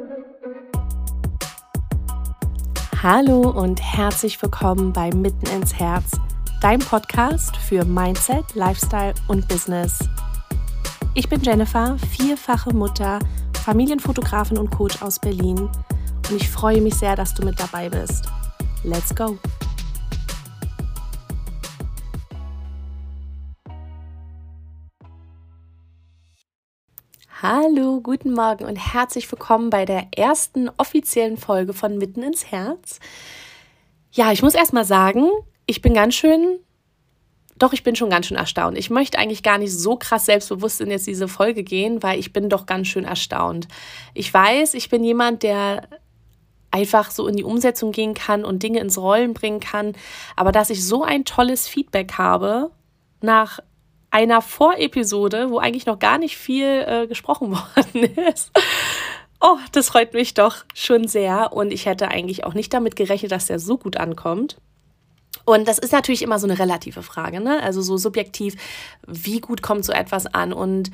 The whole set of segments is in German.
Hallo und herzlich willkommen bei Mitten ins Herz, dein Podcast für Mindset, Lifestyle und Business. Ich bin Jennifer, vierfache Mutter, Familienfotografin und Coach aus Berlin und ich freue mich sehr, dass du mit dabei bist. Let's go! Hallo, guten Morgen und herzlich willkommen bei der ersten offiziellen Folge von Mitten ins Herz. Ja, ich muss erst mal sagen, ich bin schon ganz schön erstaunt. Ich möchte eigentlich gar nicht so krass selbstbewusst in jetzt diese Folge gehen, weil ich bin doch ganz schön erstaunt. Ich weiß, ich bin jemand, der einfach so in die Umsetzung gehen kann und Dinge ins Rollen bringen kann, aber dass ich so ein tolles Feedback habe nach einer Vorepisode, wo eigentlich noch gar nicht viel gesprochen worden ist. Oh, das freut mich doch schon sehr und ich hätte eigentlich auch nicht damit gerechnet, dass der so gut ankommt. Und das ist natürlich immer so eine relative Frage, ne? Also so subjektiv, wie gut kommt so etwas an? Und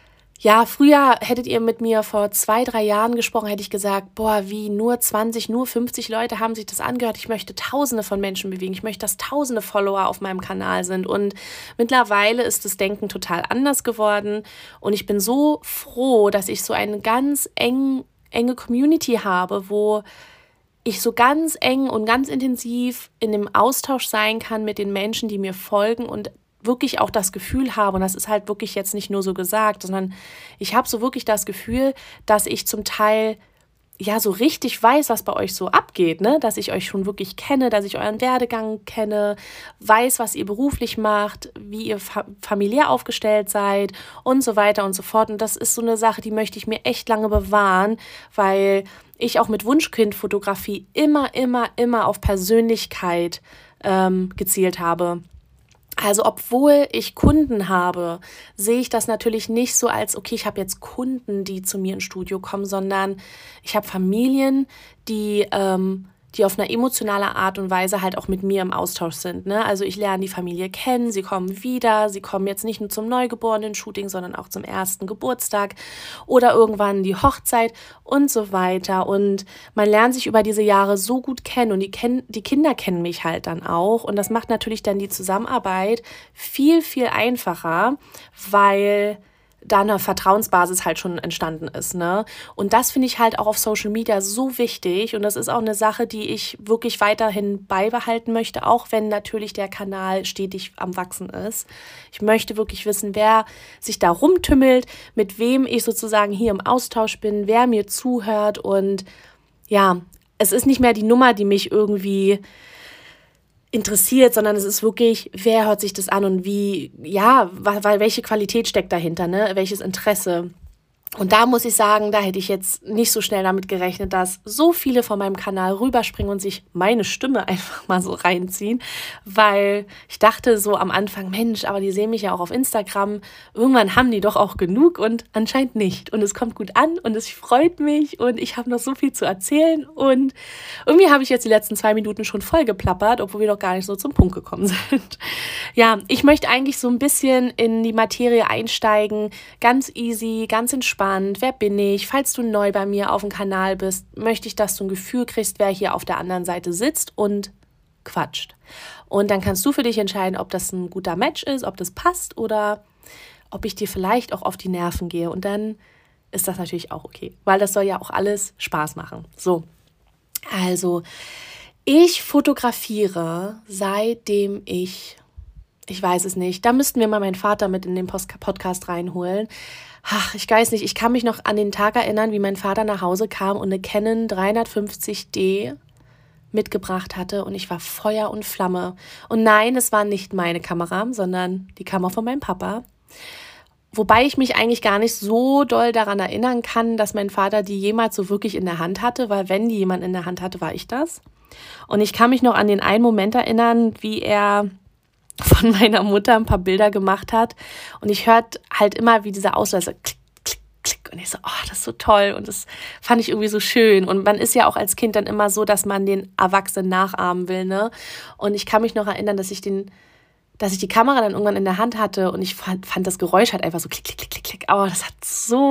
ja, früher hättet ihr mit mir vor 2-3 Jahren gesprochen, hätte ich gesagt, boah, wie nur 20, nur 50 Leute haben sich das angehört. Ich möchte Tausende von Menschen bewegen. Ich möchte, dass Tausende Follower auf meinem Kanal sind. Und mittlerweile ist das Denken total anders geworden. Und ich bin so froh, dass ich so eine ganz enge Community habe, wo ich so ganz eng und ganz intensiv in dem Austausch sein kann mit den Menschen, die mir folgen und wirklich auch das Gefühl habe, und das ist halt wirklich jetzt nicht nur so gesagt, sondern ich habe so wirklich das Gefühl, dass ich zum Teil ja so richtig weiß, was bei euch so abgeht, ne? Dass ich euch schon wirklich kenne, dass ich euren Werdegang kenne, weiß, was ihr beruflich macht, wie ihr familiär aufgestellt seid und so weiter und so fort. Und das ist so eine Sache, die möchte ich mir echt lange bewahren, weil ich auch mit Wunschkindfotografie immer auf Persönlichkeit gezielt habe. Also obwohl ich Kunden habe, sehe ich das natürlich nicht so als, okay, ich habe jetzt Kunden, die zu mir ins Studio kommen, sondern ich habe Familien, die auf eine emotionale Art und Weise halt auch mit mir im Austausch sind, ne? Also ich lerne die Familie kennen, sie kommen wieder, sie kommen jetzt nicht nur zum Neugeborenen-Shooting, sondern auch zum ersten Geburtstag oder irgendwann die Hochzeit und so weiter. Und man lernt sich über diese Jahre so gut kennen und die Kinder kennen mich halt dann auch. Und das macht natürlich dann die Zusammenarbeit viel einfacher, weil da eine Vertrauensbasis halt schon entstanden ist, ne? Und das finde ich halt auch auf Social Media so wichtig und das ist auch eine Sache, die ich wirklich weiterhin beibehalten möchte, auch wenn natürlich der Kanal stetig am Wachsen ist. Ich möchte wirklich wissen, wer sich da rumtümmelt, mit wem ich sozusagen hier im Austausch bin, wer mir zuhört und ja, es ist nicht mehr die Nummer, die mich irgendwie interessiert, sondern es ist wirklich, wer hört sich das an und wie, ja, welche Qualität steckt dahinter, ne? Welches Interesse. Und da muss ich sagen, da hätte ich jetzt nicht so schnell damit gerechnet, dass so viele von meinem Kanal rüberspringen und sich meine Stimme einfach mal so reinziehen, weil ich dachte so am Anfang, Mensch, aber die sehen mich ja auch auf Instagram, irgendwann haben die doch auch genug und anscheinend nicht. Und es kommt gut an und es freut mich und ich habe noch so viel zu erzählen und irgendwie habe ich jetzt die letzten 2 Minuten schon voll geplappert, obwohl wir doch gar nicht so zum Punkt gekommen sind. Ja, ich möchte eigentlich so ein bisschen in die Materie einsteigen, ganz easy, ganz entspannt. Wer bin ich? Falls du neu bei mir auf dem Kanal bist, möchte ich, dass du ein Gefühl kriegst, wer hier auf der anderen Seite sitzt und quatscht. Und dann kannst du für dich entscheiden, ob das ein guter Match ist, ob das passt oder ob ich dir vielleicht auch auf die Nerven gehe. Und dann ist das natürlich auch okay, weil das soll ja auch alles Spaß machen. So, also ich fotografiere seitdem ich weiß es nicht, da müssten wir mal meinen Vater mit in den Podcast reinholen. Ach, ich weiß nicht, ich kann mich noch an den Tag erinnern, wie mein Vater nach Hause kam und eine Canon 350D mitgebracht hatte und ich war Feuer und Flamme. Und nein, es war nicht meine Kamera, sondern die Kamera von meinem Papa. Wobei ich mich eigentlich gar nicht so doll daran erinnern kann, dass mein Vater die jemals so wirklich in der Hand hatte, weil wenn die jemand in der Hand hatte, war ich das. Und ich kann mich noch an den einen Moment erinnern, wie er von meiner Mutter ein paar Bilder gemacht hat und ich hörte halt immer, wie dieser Auslöser klick, klick, klick und ich so, oh, das ist so toll und das fand ich irgendwie so schön und man ist ja auch als Kind dann immer so, dass man den Erwachsenen nachahmen will, ne? Und ich kann mich noch erinnern, dass ich die Kamera dann irgendwann in der Hand hatte und ich fand das Geräusch halt einfach so klick, klick, klick, klick, klick. Oh, das hat so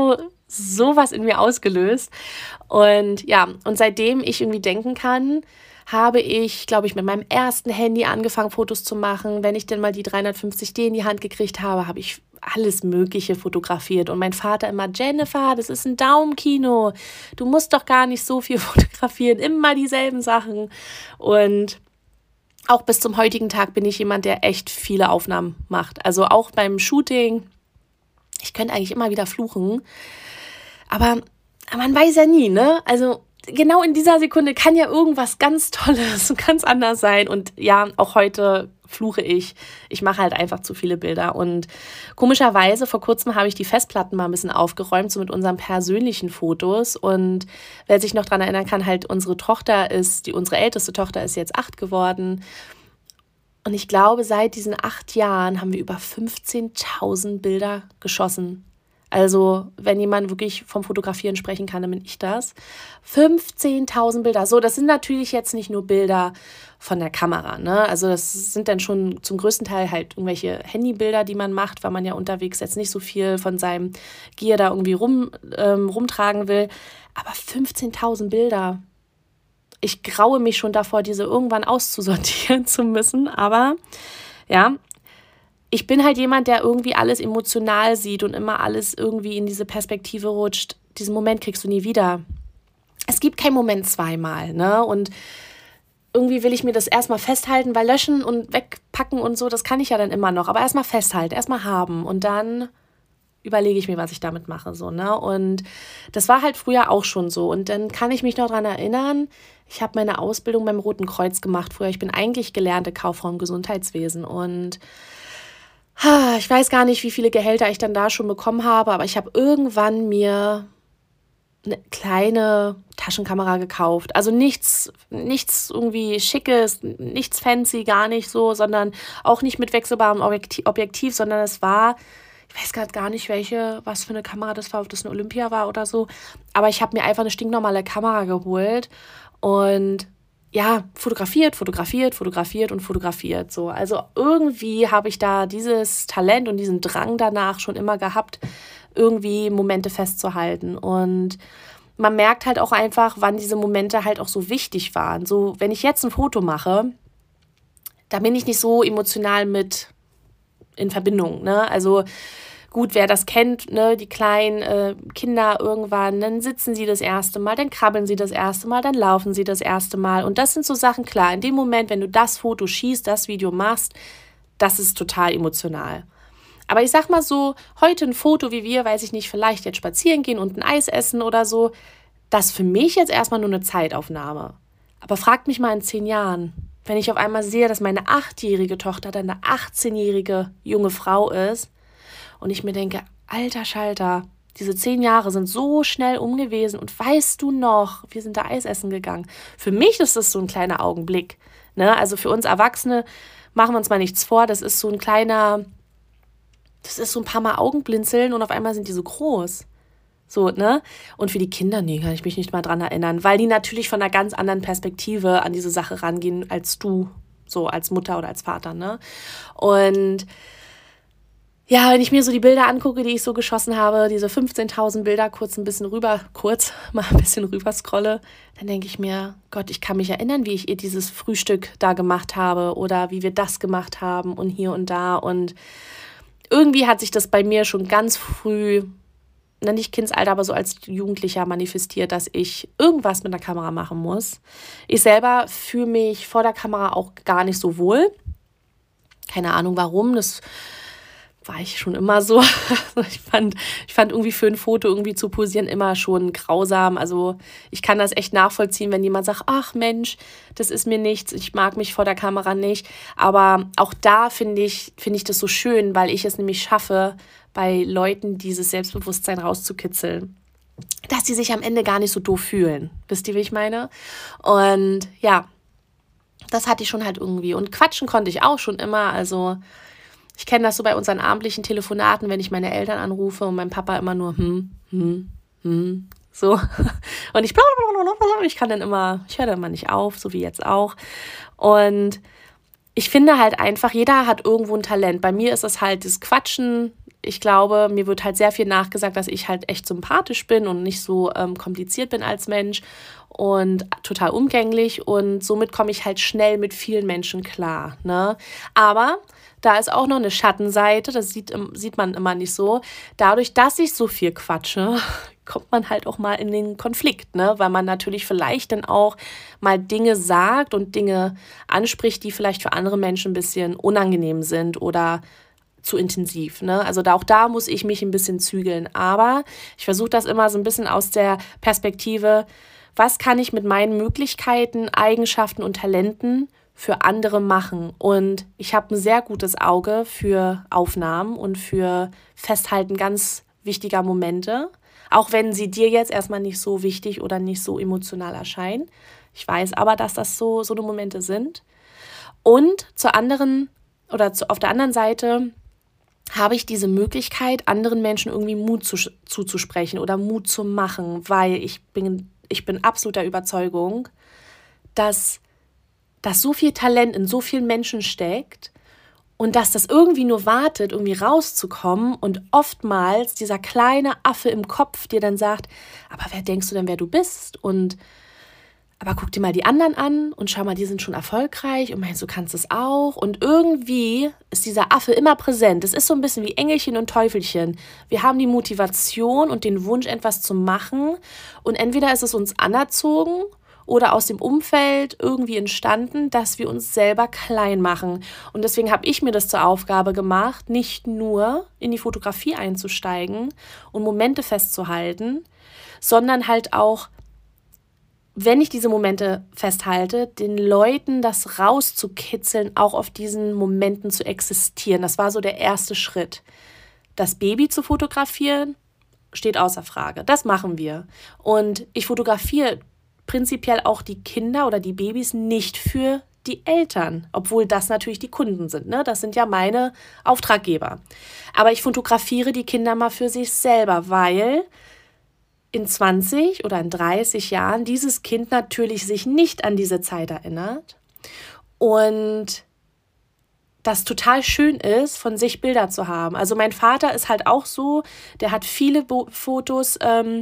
sowas in mir ausgelöst. Und ja, und seitdem ich irgendwie denken kann, habe ich, glaube ich, mit meinem ersten Handy angefangen, Fotos zu machen. Wenn ich dann mal die 350D in die Hand gekriegt habe, habe ich alles Mögliche fotografiert. Und mein Vater immer, Jennifer, das ist ein Daumenkino. Du musst doch gar nicht so viel fotografieren, immer dieselben Sachen. Und auch bis zum heutigen Tag bin ich jemand, der echt viele Aufnahmen macht. Also auch beim Shooting. Ich könnte eigentlich immer wieder fluchen. Aber man weiß ja nie, ne? Also genau in dieser Sekunde kann ja irgendwas ganz Tolles und ganz anders sein. Und ja, auch heute fluche ich. Ich mache halt einfach zu viele Bilder. Und komischerweise, vor kurzem habe ich die Festplatten mal ein bisschen aufgeräumt, so mit unseren persönlichen Fotos. Und wer sich noch daran erinnern kann, halt unsere älteste Tochter ist jetzt 8 geworden. Und ich glaube, seit diesen 8 Jahren haben wir über 15.000 Bilder geschossen. Also, wenn jemand wirklich vom Fotografieren sprechen kann, dann bin ich das. 15.000 Bilder. So, das sind natürlich jetzt nicht nur Bilder von der Kamera, ne? Also, das sind dann schon zum größten Teil halt irgendwelche Handybilder, die man macht, weil man ja unterwegs jetzt nicht so viel von seinem Gear da irgendwie rumtragen will. Aber 15.000 Bilder. Ich graue mich schon davor, diese irgendwann auszusortieren zu müssen. Aber ja, ich bin halt jemand, der irgendwie alles emotional sieht und immer alles irgendwie in diese Perspektive rutscht. Diesen Moment kriegst du nie wieder. Es gibt keinen Moment zweimal, ne? Und irgendwie will ich mir das erstmal festhalten, weil löschen und wegpacken und so, das kann ich ja dann immer noch. Aber erstmal festhalten, erstmal haben und dann überlege ich mir, was ich damit mache, so, ne? Und das war halt früher auch schon so. Und dann kann ich mich noch daran erinnern, ich habe meine Ausbildung beim Roten Kreuz gemacht früher. Ich bin eigentlich gelernte Kauffrau im Gesundheitswesen und ich weiß gar nicht, wie viele Gehälter ich dann da schon bekommen habe, aber ich habe irgendwann mir eine kleine Taschenkamera gekauft. Also nichts irgendwie Schickes, nichts fancy, gar nicht so, sondern auch nicht mit wechselbarem Objektiv, sondern es war, ich weiß gerade gar nicht, was für eine Kamera das war, ob das eine Olympia war oder so, aber ich habe mir einfach eine stinknormale Kamera geholt und ja, fotografiert und fotografiert. So. Also irgendwie habe ich da dieses Talent und diesen Drang danach schon immer gehabt, irgendwie Momente festzuhalten. Und man merkt halt auch einfach, wann diese Momente halt auch so wichtig waren. So, wenn ich jetzt ein Foto mache, da bin ich nicht so emotional mit in Verbindung, ne? Also gut, wer das kennt, ne, die kleinen Kinder irgendwann, dann sitzen sie das erste Mal, dann krabbeln sie das erste Mal, dann laufen sie das erste Mal. Und das sind so Sachen, klar, in dem Moment, wenn du das Foto schießt, das Video machst, das ist total emotional. Aber ich sag mal so, heute ein Foto wie wir, weiß ich nicht, vielleicht jetzt spazieren gehen und ein Eis essen oder so, das ist für mich jetzt erstmal nur eine Zeitaufnahme. Aber fragt mich mal in 10 Jahren, wenn ich auf einmal sehe, dass meine 8-jährige Tochter dann eine 18-jährige junge Frau ist, und ich mir denke, alter Schalter, diese 10 Jahre sind so schnell gewesen und weißt du noch, wir sind da Eis essen gegangen. Für mich ist das so ein kleiner Augenblick, ne? Also für uns Erwachsene machen wir uns mal nichts vor, das ist so ein paar Mal Augenblinzeln und auf einmal sind die so groß. So, ne? Und für die Kinder, nee, kann ich mich nicht mal dran erinnern, weil die natürlich von einer ganz anderen Perspektive an diese Sache rangehen als du, so als Mutter oder als Vater, ne? Und ja, wenn ich mir so die Bilder angucke, die ich so geschossen habe, diese 15.000 Bilder mal ein bisschen rüber scrolle, dann denke ich mir, Gott, ich kann mich erinnern, wie ich ihr dieses Frühstück da gemacht habe oder wie wir das gemacht haben und hier und da. Und irgendwie hat sich das bei mir schon ganz früh, nicht Kindsalter, aber so als Jugendlicher manifestiert, dass ich irgendwas mit der Kamera machen muss. Ich selber fühle mich vor der Kamera auch gar nicht so wohl. Keine Ahnung warum, das war ich schon immer so. Ich fand irgendwie für ein Foto irgendwie zu posieren immer schon grausam. Also ich kann das echt nachvollziehen, wenn jemand sagt, ach Mensch, das ist mir nichts, ich mag mich vor der Kamera nicht. Aber auch da finde ich das so schön, weil ich es nämlich schaffe, bei Leuten dieses Selbstbewusstsein rauszukitzeln, dass die sich am Ende gar nicht so doof fühlen. Wisst ihr, wie ich meine? Und ja, das hatte ich schon halt irgendwie. Und quatschen konnte ich auch schon immer, also ich kenne das so bei unseren abendlichen Telefonaten, wenn ich meine Eltern anrufe und mein Papa immer nur so. Und ich höre dann immer nicht auf, so wie jetzt auch. Und ich finde halt einfach, jeder hat irgendwo ein Talent. Bei mir ist es halt das Quatschen, ich glaube, mir wird halt sehr viel nachgesagt, dass ich halt echt sympathisch bin und nicht so kompliziert bin als Mensch und total umgänglich. Und somit komme ich halt schnell mit vielen Menschen klar. Ne? Aber da ist auch noch eine Schattenseite, das sieht man immer nicht so. Dadurch, dass ich so viel quatsche, kommt man halt auch mal in den Konflikt, ne? Weil man natürlich vielleicht dann auch mal Dinge sagt und Dinge anspricht, die vielleicht für andere Menschen ein bisschen unangenehm sind oder zu intensiv. Ne? Also auch da muss ich mich ein bisschen zügeln. Aber ich versuche das immer so ein bisschen aus der Perspektive, was kann ich mit meinen Möglichkeiten, Eigenschaften und Talenten für andere machen. Und ich habe ein sehr gutes Auge für Aufnahmen und für Festhalten ganz wichtiger Momente, auch wenn sie dir jetzt erstmal nicht so wichtig oder nicht so emotional erscheinen. Ich weiß aber, dass das so eine Momente sind. Und auf der anderen Seite habe ich diese Möglichkeit, anderen Menschen irgendwie Mut zuzusprechen oder Mut zu machen, weil ich bin absoluter Überzeugung, dass so viel Talent in so vielen Menschen steckt und dass das irgendwie nur wartet, irgendwie rauszukommen und oftmals dieser kleine Affe im Kopf dir dann sagt, aber wer denkst du denn, wer du bist? Aber guck dir mal die anderen an und schau mal, die sind schon erfolgreich und meinst, du kannst es auch. Und irgendwie ist dieser Affe immer präsent. Es ist so ein bisschen wie Engelchen und Teufelchen. Wir haben die Motivation und den Wunsch, etwas zu machen. Und entweder ist es uns anerzogen oder aus dem Umfeld irgendwie entstanden, dass wir uns selber klein machen. Und deswegen habe ich mir das zur Aufgabe gemacht, nicht nur in die Fotografie einzusteigen und Momente festzuhalten, sondern halt auch, wenn ich diese Momente festhalte, den Leuten das rauszukitzeln, auch auf diesen Momenten zu existieren. Das war so der erste Schritt. Das Baby zu fotografieren, steht außer Frage. Das machen wir. Und ich fotografiere prinzipiell auch die Kinder oder die Babys nicht für die Eltern, obwohl das natürlich die Kunden sind. Ne? Das sind ja meine Auftraggeber. Aber ich fotografiere die Kinder mal für sich selber, weil in 20 oder in 30 Jahren dieses Kind natürlich sich nicht an diese Zeit erinnert und das total schön ist, von sich Bilder zu haben. Also mein Vater ist halt auch so, der hat viele Fotos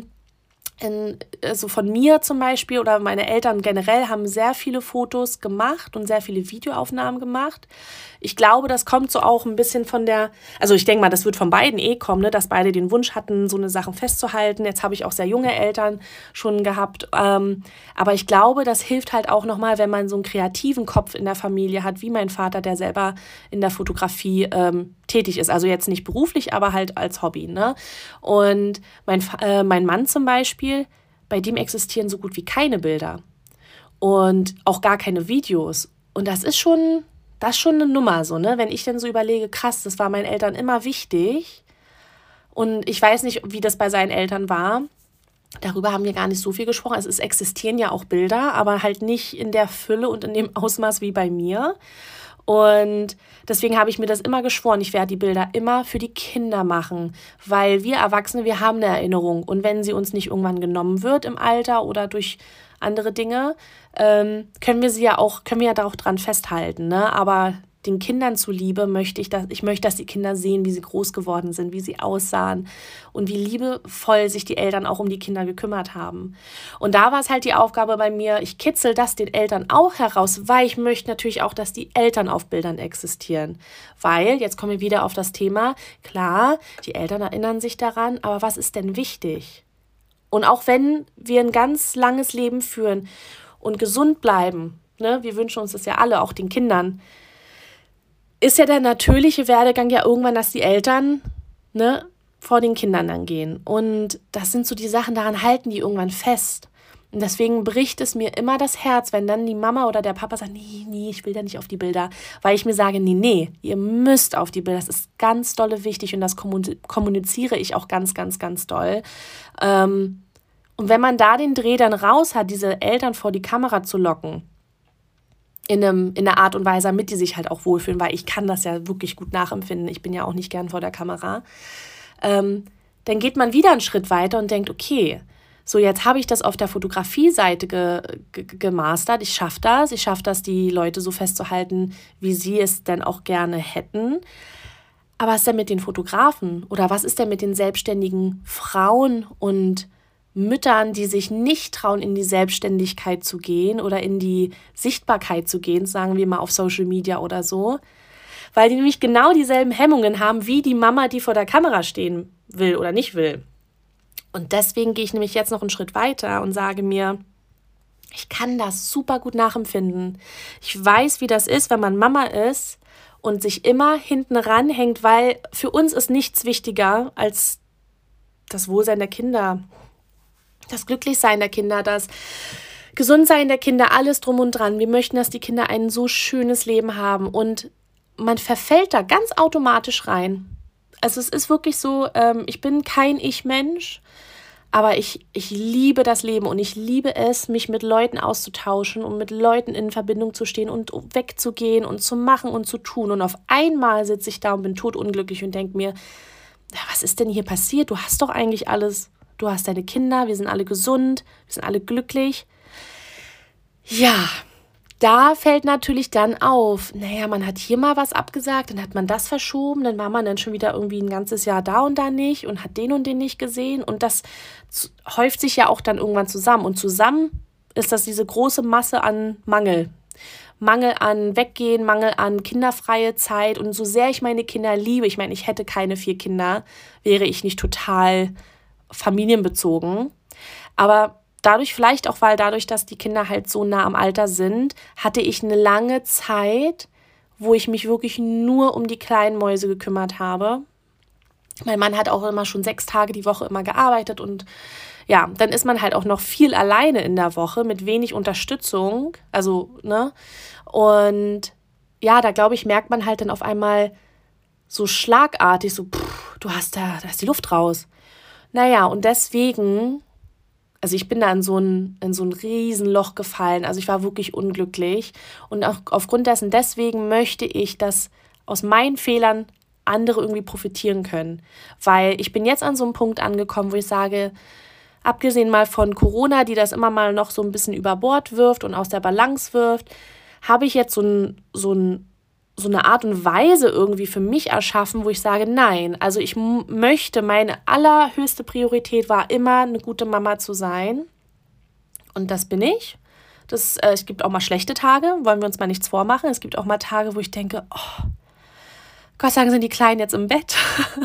also von mir zum Beispiel oder meine Eltern generell haben sehr viele Fotos gemacht und sehr viele Videoaufnahmen gemacht. Ich glaube, das kommt so auch ein bisschen also ich denke mal, das wird von beiden kommen, ne, dass beide den Wunsch hatten, so eine Sachen festzuhalten. Jetzt habe ich auch sehr junge Eltern schon gehabt. Aber ich glaube, das hilft halt auch nochmal, wenn man so einen kreativen Kopf in der Familie hat, wie mein Vater, der selber in der Fotografie tätig ist. Also jetzt nicht beruflich, aber halt als Hobby. Ne? Und mein Mann zum Beispiel, bei dem existieren so gut wie keine Bilder und auch gar keine Videos. Und das ist schon eine Nummer, so, ne? Wenn ich dann so überlege, krass, das war meinen Eltern immer wichtig. Und ich weiß nicht, wie das bei seinen Eltern war. Darüber haben wir gar nicht so viel gesprochen. Also es existieren ja auch Bilder, aber halt nicht in der Fülle und in dem Ausmaß wie bei mir. Und deswegen habe ich mir das immer geschworen, ich werde die Bilder immer für die Kinder machen, weil wir Erwachsene, wir haben eine Erinnerung und wenn sie uns nicht irgendwann genommen wird im Alter oder durch andere Dinge, können wir ja da auch dran festhalten, ne? Aber den Kindern zuliebe möchte ich, dass die Kinder sehen, wie sie groß geworden sind, wie sie aussahen und wie liebevoll sich die Eltern auch um die Kinder gekümmert haben. Und da war es halt die Aufgabe bei mir, ich kitzel das den Eltern auch heraus, weil ich möchte natürlich auch, dass die Eltern auf Bildern existieren. Weil, jetzt kommen wir wieder auf das Thema, klar, die Eltern erinnern sich daran, aber was ist denn wichtig? Und auch wenn wir ein ganz langes Leben führen und gesund bleiben, ne, wir wünschen uns das ja alle, auch den Kindern, ist ja der natürliche Werdegang ja irgendwann, dass die Eltern, ne, vor den Kindern dann gehen. Und das sind so die Sachen, daran halten die irgendwann fest. Und deswegen bricht es mir immer das Herz, wenn dann die Mama oder der Papa sagt, nee, ich will da nicht auf die Bilder. Weil ich mir sage, nee, ihr müsst auf die Bilder. Das ist ganz dolle wichtig und das kommuniziere ich auch ganz, ganz, ganz doll. Und wenn man da den Dreh dann raus hat, diese Eltern vor die Kamera zu locken, in einer Art und Weise, damit die sich halt auch wohlfühlen, weil ich kann das ja wirklich gut nachempfinden. Ich bin ja auch nicht gern vor der Kamera. Dann geht man wieder einen Schritt weiter und denkt, okay, so jetzt habe ich das auf der Fotografie-Seite gemastert. Ich schaffe das, die Leute so festzuhalten, wie sie es denn auch gerne hätten. Aber was ist denn mit den Fotografen? Oder was ist denn mit den selbstständigen Frauen und Müttern, die sich nicht trauen, in die Selbstständigkeit zu gehen oder in die Sichtbarkeit zu gehen, sagen wir mal auf Social Media oder so, weil die nämlich genau dieselben Hemmungen haben wie die Mama, die vor der Kamera stehen will oder nicht will. Und deswegen gehe ich nämlich jetzt noch einen Schritt weiter und sage mir, ich kann das super gut nachempfinden. Ich weiß, wie das ist, wenn man Mama ist und sich immer hinten ranhängt, weil für uns ist nichts wichtiger als das Wohlsein der Kinder, das Glücklichsein der Kinder, das Gesundsein der Kinder, alles drum und dran. Wir möchten, dass die Kinder ein so schönes Leben haben und man verfällt da ganz automatisch rein. Also es ist wirklich so, ich bin kein Ich-Mensch, aber ich liebe das Leben und ich liebe es, mich mit Leuten auszutauschen und mit Leuten in Verbindung zu stehen und wegzugehen und zu machen und zu tun. Und auf einmal sitze ich da und bin totunglücklich und denke mir, was ist denn hier passiert? Du hast doch eigentlich alles. Du hast deine Kinder, wir sind alle gesund, wir sind alle glücklich. Ja, da fällt natürlich dann auf, naja, man hat hier mal was abgesagt, dann hat man das verschoben, dann war man dann schon wieder irgendwie ein ganzes Jahr da und da nicht und hat den und den nicht gesehen und das häuft sich ja auch dann irgendwann zusammen und zusammen ist das diese große Masse an Mangel. Mangel an Weggehen, Mangel an kinderfreie Zeit und so sehr ich meine Kinder liebe, ich meine, ich hätte keine 4 Kinder, wäre ich nicht total familienbezogen, aber dadurch, dass die Kinder halt so nah am Alter sind, hatte ich eine lange Zeit, wo ich mich wirklich nur um die kleinen Mäuse gekümmert habe. Mein Mann hat auch immer schon 6 Tage die Woche immer gearbeitet und ja, dann ist man halt auch noch viel alleine in der Woche mit wenig Unterstützung, also, ne? Und ja, da glaube ich, merkt man halt dann auf einmal so schlagartig, so, da ist die Luft raus. Naja, und deswegen, also ich bin da in so ein Riesenloch gefallen. Also ich war wirklich unglücklich. Und auch aufgrund dessen, deswegen möchte ich, dass aus meinen Fehlern andere irgendwie profitieren können. Weil ich bin jetzt an so einem Punkt angekommen, wo ich sage, abgesehen mal von Corona, die das immer mal noch so ein bisschen über Bord wirft und aus der Balance wirft, habe ich jetzt so eine Art und Weise irgendwie für mich erschaffen, wo ich sage, nein, also ich möchte, meine allerhöchste Priorität war immer, eine gute Mama zu sein. Und das bin ich. Es gibt auch mal schlechte Tage, wollen wir uns mal nichts vormachen. Es gibt auch mal Tage, wo ich denke, oh, Gott sei Dank sind die Kleinen jetzt im Bett.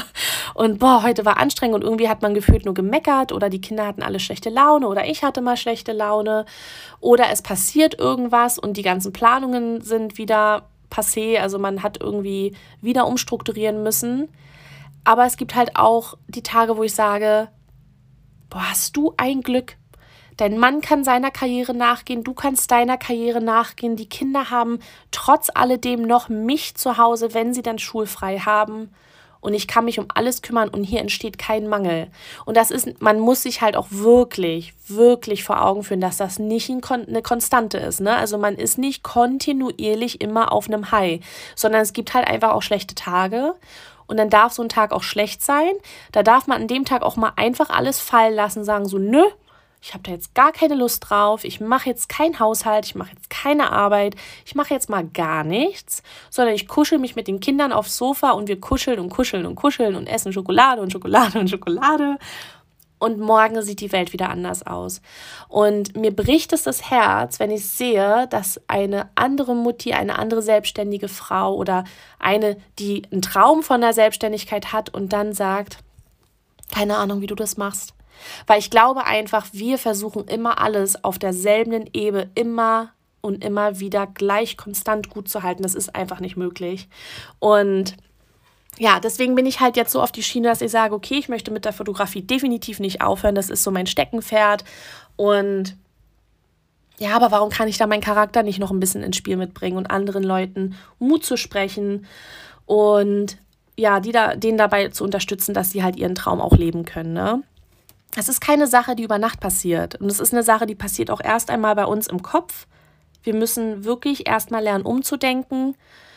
Und heute war anstrengend und irgendwie hat man gefühlt nur gemeckert oder die Kinder hatten alle schlechte Laune oder ich hatte mal schlechte Laune oder es passiert irgendwas und die ganzen Planungen sind wieder passé, also man hat irgendwie wieder umstrukturieren müssen. Aber es gibt halt auch die Tage, wo ich sage, hast du ein Glück. Dein Mann kann seiner Karriere nachgehen, du kannst deiner Karriere nachgehen. Die Kinder haben trotz alledem noch mich zu Hause, wenn sie dann schulfrei haben. Und ich kann mich um alles kümmern und hier entsteht kein Mangel. Und man muss sich halt auch wirklich, wirklich vor Augen führen, dass das nicht eine Konstante ist. Ne? Also man ist nicht kontinuierlich immer auf einem High, sondern es gibt halt einfach auch schlechte Tage. Und dann darf so ein Tag auch schlecht sein. Da darf man an dem Tag auch mal einfach alles fallen lassen, sagen so, nö, ich habe da jetzt gar keine Lust drauf, ich mache jetzt keinen Haushalt, ich mache jetzt keine Arbeit, ich mache jetzt mal gar nichts, sondern ich kuschel mich mit den Kindern aufs Sofa und wir kuscheln und kuscheln und kuscheln und essen Schokolade und Schokolade und Schokolade. Und morgen sieht die Welt wieder anders aus. Und mir bricht es das Herz, wenn ich sehe, dass eine andere Mutti, eine andere selbstständige Frau oder eine, die einen Traum von der Selbstständigkeit hat und dann sagt, keine Ahnung, wie du das machst. Weil ich glaube einfach, wir versuchen immer alles auf derselben Ebene immer und immer wieder gleich konstant gut zu halten. Das ist einfach nicht möglich. Und ja, deswegen bin ich halt jetzt so auf die Schiene, dass ich sage, okay, ich möchte mit der Fotografie definitiv nicht aufhören. Das ist so mein Steckenpferd. Und ja, aber warum kann ich da meinen Charakter nicht noch ein bisschen ins Spiel mitbringen und anderen Leuten Mut zu sprechen und ja, denen dabei zu unterstützen, dass sie halt ihren Traum auch leben können, ne? Es ist keine Sache, die über Nacht passiert. Und es ist eine Sache, die passiert auch erst einmal bei uns im Kopf. Wir müssen wirklich erstmal lernen, umzudenken.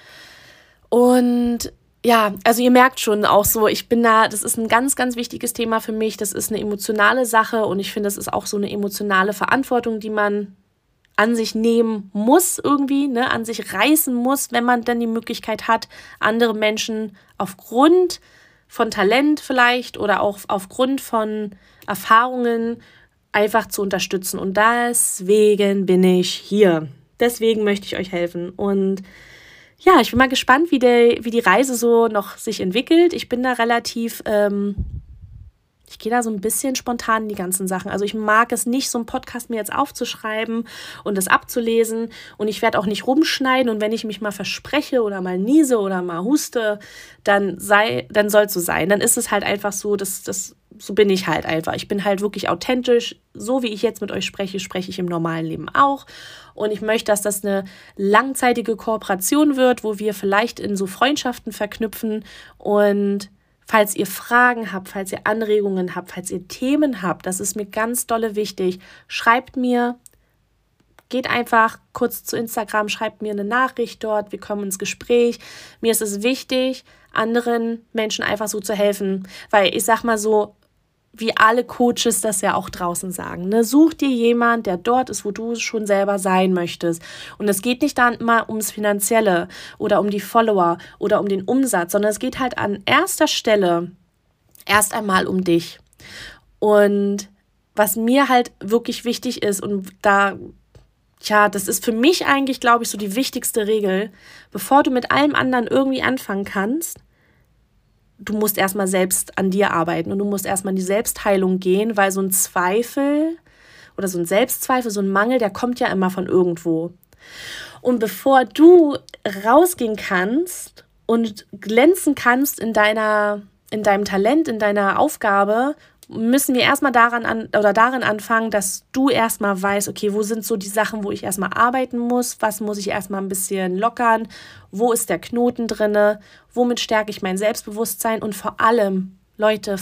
Und ja, also ihr merkt schon auch so, das ist ein ganz, ganz wichtiges Thema für mich. Das ist eine emotionale Sache und ich finde, das ist auch so eine emotionale Verantwortung, die man an sich nehmen muss irgendwie, ne, an sich reißen muss, wenn man dann die Möglichkeit hat, andere Menschen aufgrund von Talent vielleicht oder auch aufgrund von Erfahrungen einfach zu unterstützen. Und deswegen bin ich hier. Deswegen möchte ich euch helfen. Und ja, ich bin mal gespannt, wie die Reise so noch sich entwickelt. Ich bin da relativ... Ich gehe da so ein bisschen spontan in die ganzen Sachen. Also ich mag es nicht, so einen Podcast mir jetzt aufzuschreiben und das abzulesen. Und ich werde auch nicht rumschneiden. Und wenn ich mich mal verspreche oder mal niese oder mal huste, dann soll es so sein. Dann ist es halt einfach so, so bin ich halt einfach. Ich bin halt wirklich authentisch. So wie ich jetzt mit euch spreche, spreche ich im normalen Leben auch. Und ich möchte, dass das eine langzeitige Kooperation wird, wo wir vielleicht in so Freundschaften verknüpfen. Und falls ihr Fragen habt, falls ihr Anregungen habt, falls ihr Themen habt, das ist mir ganz dolle wichtig, schreibt mir, geht einfach kurz zu Instagram, schreibt mir eine Nachricht dort, wir kommen ins Gespräch. Mir ist es wichtig, anderen Menschen einfach so zu helfen, weil ich sag mal so, wie alle Coaches das ja auch draußen sagen, ne? Such dir jemand, der dort ist, wo du schon selber sein möchtest. Und es geht nicht dann immer ums Finanzielle oder um die Follower oder um den Umsatz, sondern es geht halt an erster Stelle erst einmal um dich. Und was mir halt wirklich wichtig ist und das ist für mich eigentlich, glaube ich, so die wichtigste Regel, bevor du mit allem anderen irgendwie anfangen kannst, du musst erstmal selbst an dir arbeiten und du musst erstmal in die Selbstheilung gehen, weil so ein Zweifel oder so ein Selbstzweifel, so ein Mangel, der kommt ja immer von irgendwo. Und bevor du rausgehen kannst und glänzen kannst in deinem Talent, in deiner Aufgabe, müssen wir erstmal darin anfangen, dass du erstmal weißt, okay, wo sind so die Sachen, wo ich erstmal arbeiten muss, was muss ich erstmal ein bisschen lockern, wo ist der Knoten drinne, womit stärke ich mein Selbstbewusstsein und vor allem, Leute,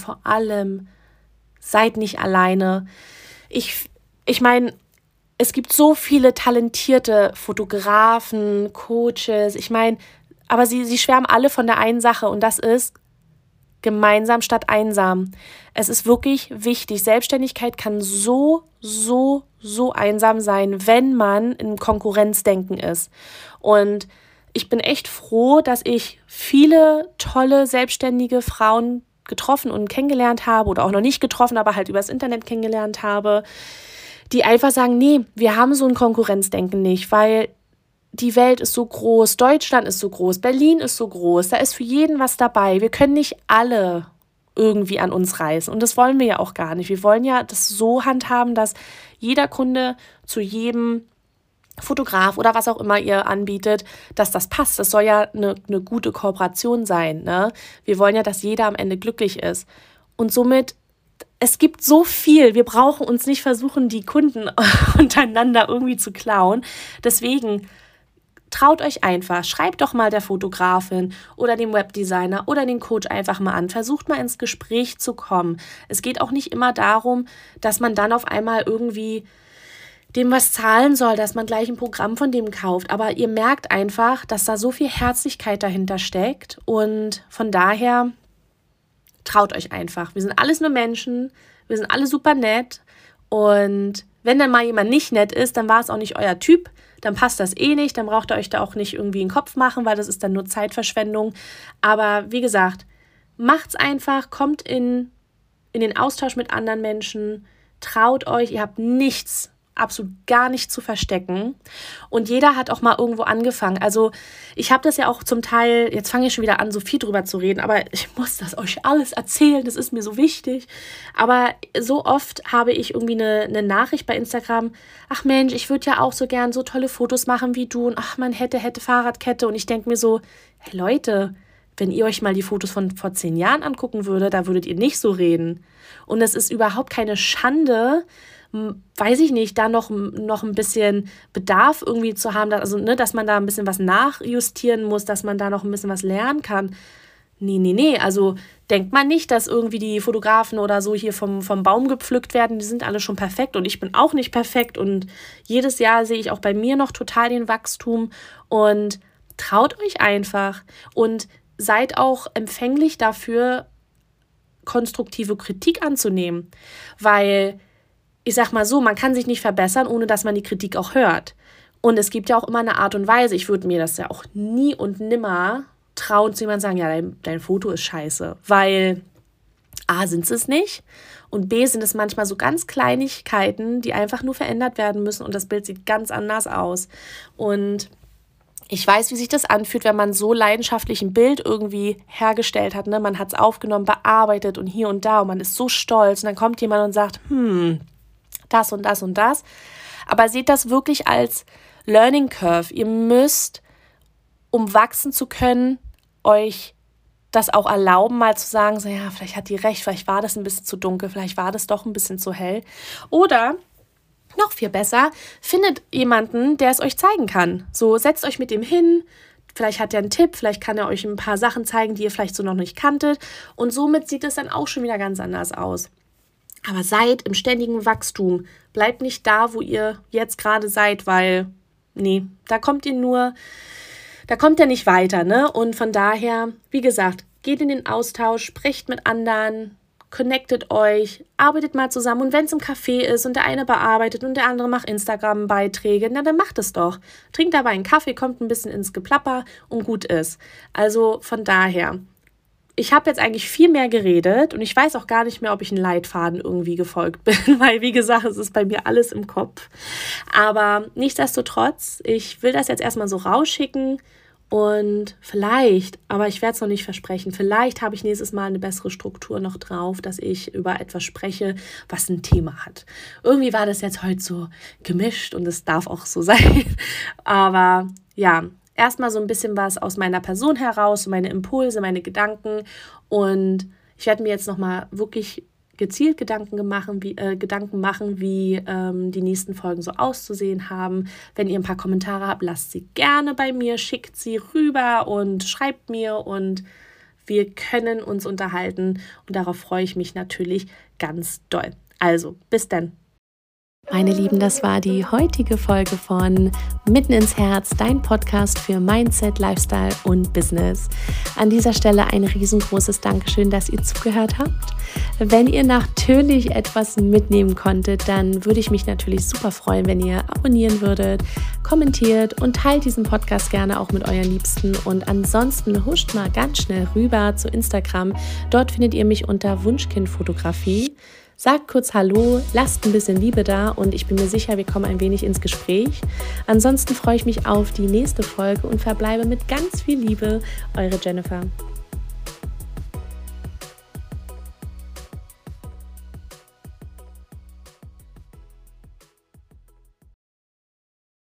seid nicht alleine. Ich meine, es gibt so viele talentierte Fotografen, Coaches, ich meine, aber sie schwärmen alle von der einen Sache und das ist gemeinsam statt einsam. Es ist wirklich wichtig. Selbstständigkeit kann so einsam sein, wenn man im Konkurrenzdenken ist. Und ich bin echt froh, dass ich viele tolle, selbstständige Frauen getroffen und kennengelernt habe oder auch noch nicht getroffen, aber halt übers Internet kennengelernt habe, die einfach sagen, nee, wir haben so ein Konkurrenzdenken nicht, weil die Welt ist so groß, Deutschland ist so groß, Berlin ist so groß, da ist für jeden was dabei. Wir können nicht alle irgendwie an uns reißen und das wollen wir ja auch gar nicht. Wir wollen ja das so handhaben, dass jeder Kunde zu jedem Fotograf oder was auch immer ihr anbietet, dass das passt. Das soll ja eine gute Kooperation sein, ne? Wir wollen ja, dass jeder am Ende glücklich ist und somit es gibt so viel, wir brauchen uns nicht versuchen, die Kunden untereinander irgendwie zu klauen. Deswegen traut euch einfach, schreibt doch mal der Fotografin oder dem Webdesigner oder den Coach einfach mal an. Versucht mal ins Gespräch zu kommen. Es geht auch nicht immer darum, dass man dann auf einmal irgendwie dem was zahlen soll, dass man gleich ein Programm von dem kauft. Aber ihr merkt einfach, dass da so viel Herzlichkeit dahinter steckt und von daher traut euch einfach. Wir sind alles nur Menschen, wir sind alle super nett und wenn dann mal jemand nicht nett ist, dann war es auch nicht euer Typ, dann passt das eh nicht, dann braucht ihr euch da auch nicht irgendwie einen Kopf machen, weil das ist dann nur Zeitverschwendung. Aber wie gesagt, macht's einfach, kommt in den Austausch mit anderen Menschen, traut euch, ihr habt nichts, absolut gar nichts zu verstecken und jeder hat auch mal irgendwo angefangen. Also ich habe das ja auch zum Teil, jetzt fange ich schon wieder an, so viel drüber zu reden, aber ich muss das euch alles erzählen, das ist mir so wichtig. Aber so oft habe ich irgendwie eine Nachricht bei Instagram, ach Mensch, ich würde ja auch so gern so tolle Fotos machen wie du und ach man hätte Fahrradkette und ich denke mir so, hey Leute, wenn ihr euch mal die Fotos von vor 10 Jahren angucken würdet, da würdet ihr nicht so reden. Und es ist überhaupt keine Schande, weiß ich nicht, da noch ein bisschen Bedarf irgendwie zu haben, dass man da ein bisschen was nachjustieren muss, dass man da noch ein bisschen was lernen kann. Nee, also denkt man nicht, dass irgendwie die Fotografen oder so hier vom Baum gepflückt werden, die sind alle schon perfekt und ich bin auch nicht perfekt und jedes Jahr sehe ich auch bei mir noch total den Wachstum und traut euch einfach und seid auch empfänglich dafür, konstruktive Kritik anzunehmen, weil ich sag mal so, man kann sich nicht verbessern, ohne dass man die Kritik auch hört. Und es gibt ja auch immer eine Art und Weise. Ich würde mir das ja auch nie und nimmer trauen, zu jemandem sagen, ja, dein Foto ist scheiße. Weil A, sind es nicht. Und B, sind es manchmal so ganz Kleinigkeiten, die einfach nur verändert werden müssen. Und das Bild sieht ganz anders aus. Und ich weiß, wie sich das anfühlt, wenn man so leidenschaftlich ein Bild irgendwie hergestellt hat. Ne? Man hat es aufgenommen, bearbeitet und hier und da. Und man ist so stolz. Und dann kommt jemand und sagt, das und das und das. Aber seht das wirklich als Learning Curve. Ihr müsst, um wachsen zu können, euch das auch erlauben, mal zu sagen, so, ja, vielleicht hat die recht, vielleicht war das ein bisschen zu dunkel, vielleicht war das doch ein bisschen zu hell. Oder, noch viel besser, findet jemanden, der es euch zeigen kann. So, setzt euch mit dem hin, vielleicht hat er einen Tipp, vielleicht kann er euch ein paar Sachen zeigen, die ihr vielleicht so noch nicht kanntet. Und somit sieht es dann auch schon wieder ganz anders aus. Aber seid im ständigen Wachstum. Bleibt nicht da, wo ihr jetzt gerade seid, weil, nee, da kommt ihr nicht weiter, ne? Und von daher, wie gesagt, geht in den Austausch, sprecht mit anderen, connectet euch, arbeitet mal zusammen. Und wenn es im Café ist und der eine bearbeitet und der andere macht Instagram-Beiträge, na, dann macht es doch. Trinkt dabei einen Kaffee, kommt ein bisschen ins Geplapper und gut ist. Also von daher, ich habe jetzt eigentlich viel mehr geredet und ich weiß auch gar nicht mehr, ob ich einen Leitfaden irgendwie gefolgt bin, weil, wie gesagt, es ist bei mir alles im Kopf. Aber nichtsdestotrotz, ich will das jetzt erstmal so rausschicken und vielleicht, aber ich werde es noch nicht versprechen, vielleicht habe ich nächstes Mal eine bessere Struktur noch drauf, dass ich über etwas spreche, was ein Thema hat. Irgendwie war das jetzt heute so gemischt und es darf auch so sein. Aber ja, erstmal so ein bisschen was aus meiner Person heraus, meine Impulse, meine Gedanken. Und ich werde mir jetzt nochmal wirklich gezielt Gedanken machen, wie die nächsten Folgen so auszusehen haben. Wenn ihr ein paar Kommentare habt, lasst sie gerne bei mir, schickt sie rüber und schreibt mir und wir können uns unterhalten. Und darauf freue ich mich natürlich ganz doll. Also, bis dann. Meine Lieben, das war die heutige Folge von Mitten ins Herz, dein Podcast für Mindset, Lifestyle und Business. An dieser Stelle ein riesengroßes Dankeschön, dass ihr zugehört habt. Wenn ihr natürlich etwas mitnehmen konntet, dann würde ich mich natürlich super freuen, wenn ihr abonnieren würdet, kommentiert und teilt diesen Podcast gerne auch mit euren Liebsten. Und ansonsten huscht mal ganz schnell rüber zu Instagram. Dort findet ihr mich unter Wunschkind-Fotografie. Sagt kurz Hallo, lasst ein bisschen Liebe da und ich bin mir sicher, wir kommen ein wenig ins Gespräch. Ansonsten freue ich mich auf die nächste Folge und verbleibe mit ganz viel Liebe. Eure Jennifer.